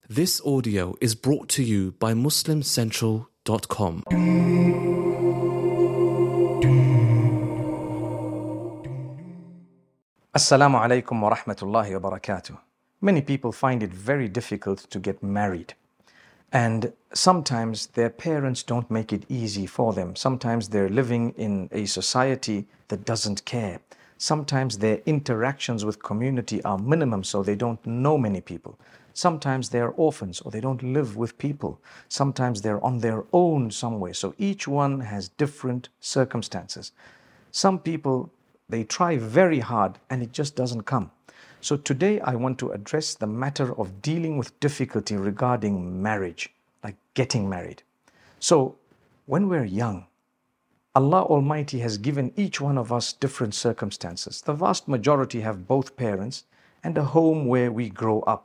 This audio is brought to you by MuslimCentral.com. Assalamu alaikum wa rahmatullahi wa barakatuh. Many people find it very difficult to get married. And sometimes their parents don't make it easy for them. Sometimes they're living in a society that doesn't care. Sometimes their interactions with community are minimum, so they don't know many people. Sometimes they're orphans or they don't live with people. Sometimes they're on their own somewhere. So each one has different circumstances. Some people, they try very hard and it just doesn't come. So today I want to address the matter of dealing with difficulty regarding marriage, like getting married. So when we're young, Allah Almighty has given each one of us different circumstances. The vast majority have both parents and a home where we grow up.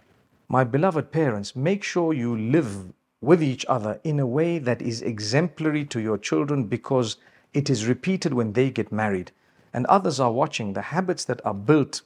My beloved parents, make sure you live with each other in a way that is exemplary to your children, because it is repeated when they get married. And others are watching. The habits that are built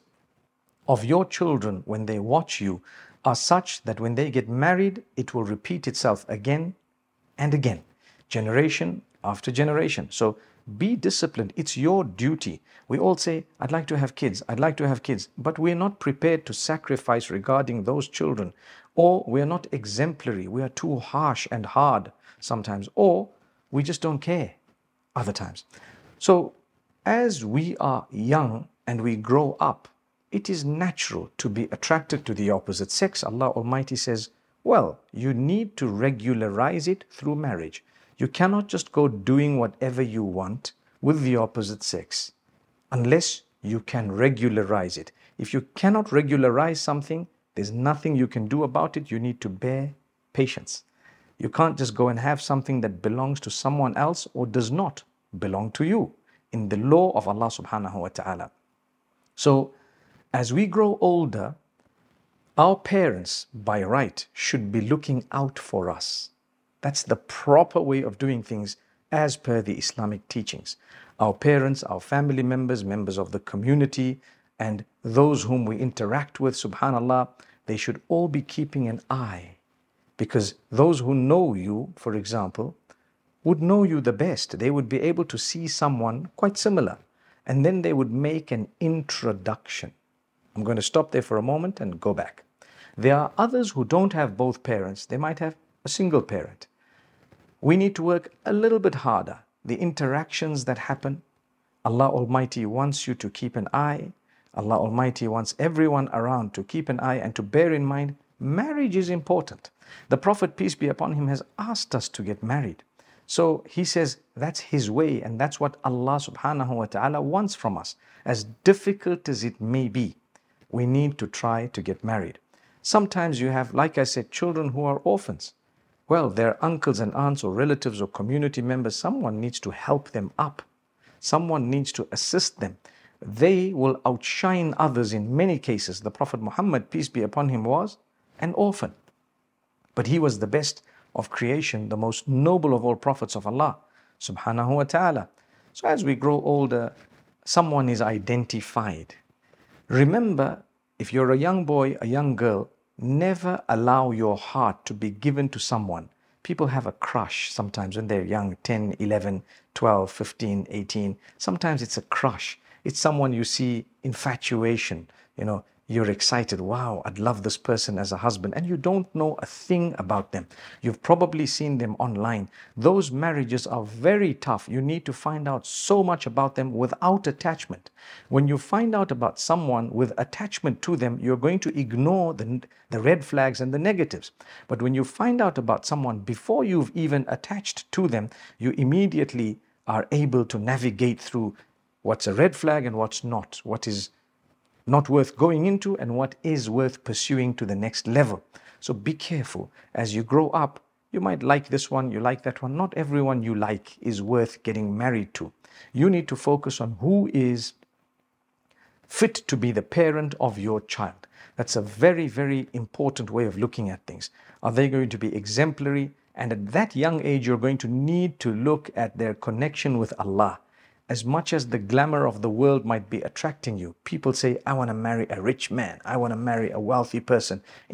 of your children when they watch you are such that when they get married, it will repeat itself again and again, generation after generation. So be disciplined. It's your duty. We all say, I'd like to have kids, I'd like to have kids, but we're not prepared to sacrifice regarding those children, or we're not exemplary. We are too harsh and hard sometimes, or we just don't care other times. So as we are young and we grow up, it is natural to be attracted to the opposite sex. Allah Almighty says, well, you need to regularize it through marriage. You cannot just go doing whatever you want with the opposite sex unless you can regularize it. If you cannot regularize something, there's nothing you can do about it. You need to bear patience. You can't just go and have something that belongs to someone else or does not belong to you in the law of Allah subhanahu wa ta'ala. So as we grow older, our parents by right should be looking out for us. That's the proper way of doing things as per the Islamic teachings. Our parents, our family members, members of the community, and those whom we interact with, subhanallah, they should all be keeping an eye. Because those who know you, for example, would know you the best. They would be able to see someone quite similar. And then they would make an introduction. I'm going to stop there for a moment and go back. There are others who don't have both parents. They might have a single parent. We need to work a little bit harder. The interactions that happen, Allah Almighty wants you to keep an eye. Allah Almighty wants everyone around to keep an eye and to bear in mind, marriage is important. The Prophet, peace be upon him, has asked us to get married. So he says that's his way, and that's what Allah subhanahu wa ta'ala wants from us. As difficult as it may be, we need to try to get married. Sometimes you have, like I said, children who are orphans. Well, their uncles and aunts or relatives or community members, someone needs to help them up. Someone needs to assist them. They will outshine others in many cases. The Prophet Muhammad, peace be upon him, was an orphan. But he was the best of creation, the most noble of all prophets of Allah, subhanahu wa ta'ala. So as we grow older, someone is identified. Remember, if you're a young boy, a young girl, never allow your heart to be given to someone. People have a crush sometimes when they're young, 10, 11, 12, 15, 18. Sometimes it's a crush. It's someone you see, infatuation, you're excited. Wow, I'd love this person as a husband. And you don't know a thing about them. You've probably seen them online. Those marriages are very tough. You need to find out so much about them without attachment. When you find out about someone with attachment to them, you're going to ignore the red flags and the negatives. But when you find out about someone before you've even attached to them, you immediately are able to navigate through what's a red flag and what's not, what is not worth going into and what is worth pursuing to the next level. So be careful. As you grow up, you might like this one, you like that one. Not everyone you like is worth getting married to. You need to focus on who is fit to be the parent of your child. That's a very, very important way of looking at things. Are they going to be exemplary? And at that young age, you're going to need to look at their connection with Allah. As much as the glamour of the world might be attracting you, people say, I want to marry a rich man. I want to marry a wealthy person. Into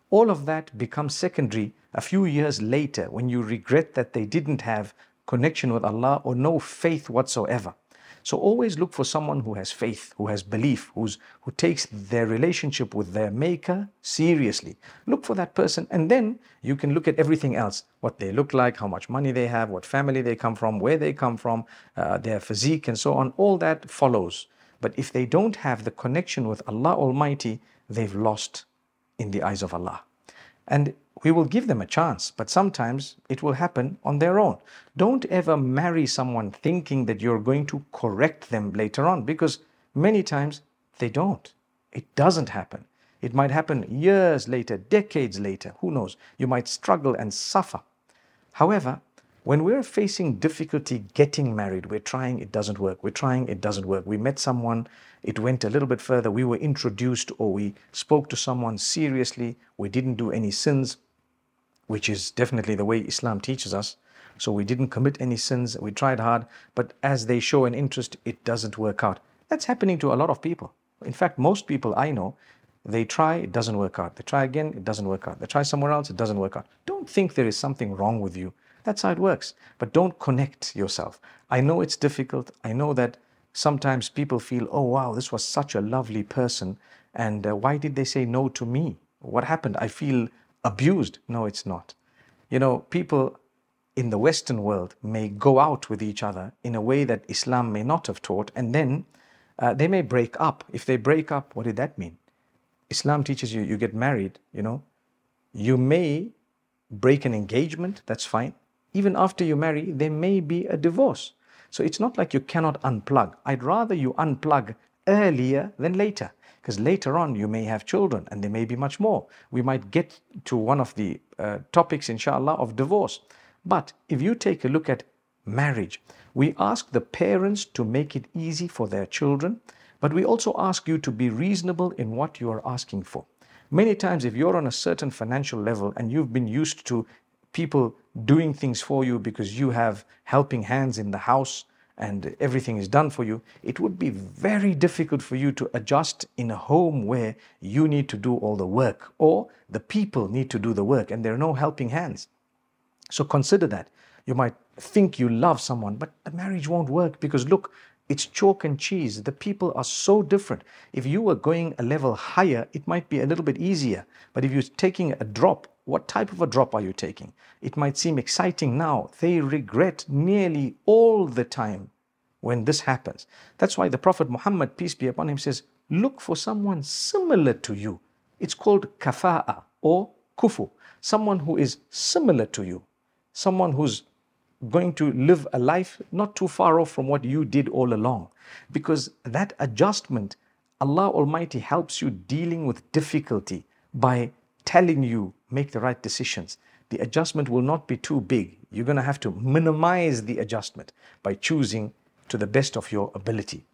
All of that becomes secondary a few years later when you regret that they didn't have connection with Allah or no faith whatsoever. So always look for someone who has faith, who has belief, who takes their relationship with their maker seriously. Look for that person, and then you can look at everything else. What they look like, how much money they have, what family they come from, where they come from, their physique and so on. All that follows. But if they don't have the connection with Allah Almighty, they've lost in the eyes of Allah. And we will give them a chance, but sometimes it will happen on their own. Don't ever marry someone thinking that you're going to correct them later on, because many times they don't. It doesn't happen. It might happen years later, decades later, who knows? You might struggle and suffer. However, when we're facing difficulty getting married, we're trying, it doesn't work. We're trying, it doesn't work. We met someone, it went a little bit further. We were introduced, or we spoke to someone seriously. We didn't do any sins, which is definitely the way Islam teaches us. So we didn't commit any sins. We tried hard, but as they show an interest, it doesn't work out. That's happening to a lot of people. In fact, most people I know, they try, it doesn't work out. They try again, it doesn't work out. They try somewhere else, it doesn't work out. Don't think there is something wrong with you. That's how it works. But don't connect yourself. I know it's difficult. I know that sometimes people feel, oh wow, this was such a lovely person, and why did they say no to me? What happened? I feel abused. No, it's not. You know, people in the Western world may go out with each other in a way that Islam may not have taught, and then they may break up. If they break up, what did that mean? Islam teaches you, you get married, you know. You may break an engagement, that's fine. Even after you marry, there may be a divorce. So it's not like you cannot unplug. I'd rather you unplug earlier than later, because later on you may have children and there may be much more. We might get to one of the topics, inshallah, of divorce. But if you take a look at marriage, we ask the parents to make it easy for their children, but we also ask you to be reasonable in what you are asking for. Many times, if you're on a certain financial level and you've been used to people doing things for you because you have helping hands in the house and everything is done for you, it would be very difficult for you to adjust in a home where you need to do all the work, or the people need to do the work and there are no helping hands. So consider that. You might think you love someone, but the marriage won't work because look, it's chalk and cheese. The people are so different. If you were going a level higher, it might be a little bit easier. But if you're taking a drop, what type of a drop are you taking? It might seem exciting now. They regret nearly all the time when this happens. That's why the Prophet Muhammad, peace be upon him, says, look for someone similar to you. It's called kafa'a or kufu. Someone who is similar to you. Someone who's going to live a life not too far off from what you did all along. Because that adjustment, Allah Almighty helps you dealing with difficulty by telling you, make the right decisions. The adjustment will not be too big. You're going to have to minimize the adjustment by choosing to the best of your ability.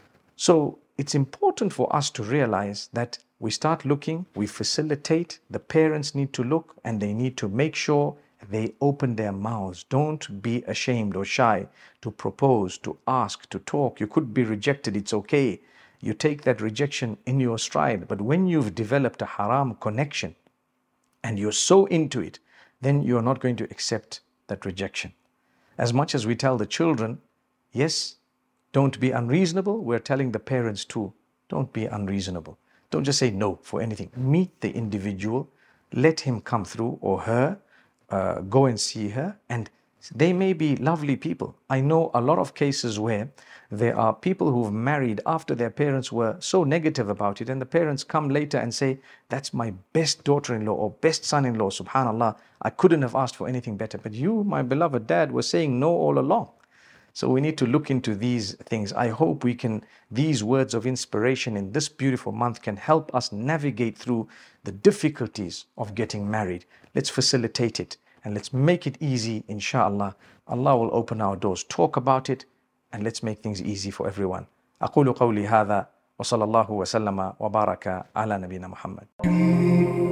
So it's important for us to realize that we start looking, we facilitate, the parents need to look, and they need to make sure they open their mouths. Don't be ashamed or shy to propose, to ask, to talk. You could be rejected, it's okay. You take that rejection in your stride. But when you've developed a haram connection and you're so into it, then you're not going to accept that rejection. As much as we tell the children, yes, don't be unreasonable, we're telling the parents too, don't be unreasonable. Don't just say no for anything. Meet the individual, let him come through or her, go and see her, and they may be lovely people. I know a lot of cases where there are people who've married after their parents were so negative about it, and the parents come later and say, that's my best daughter-in-law or best son-in-law, subhanallah, I couldn't have asked for anything better. But you, my beloved dad, were saying no all along. So we need to look into these things. I hope these words of inspiration in this beautiful month can help us navigate through the difficulties of getting married. Let's facilitate it and let's make it easy, inshallah. Allah will open our doors. Talk about it and let's make things easy for everyone. أقول قولي هذا وصلى الله وسلم وبارك على نبينا محمد.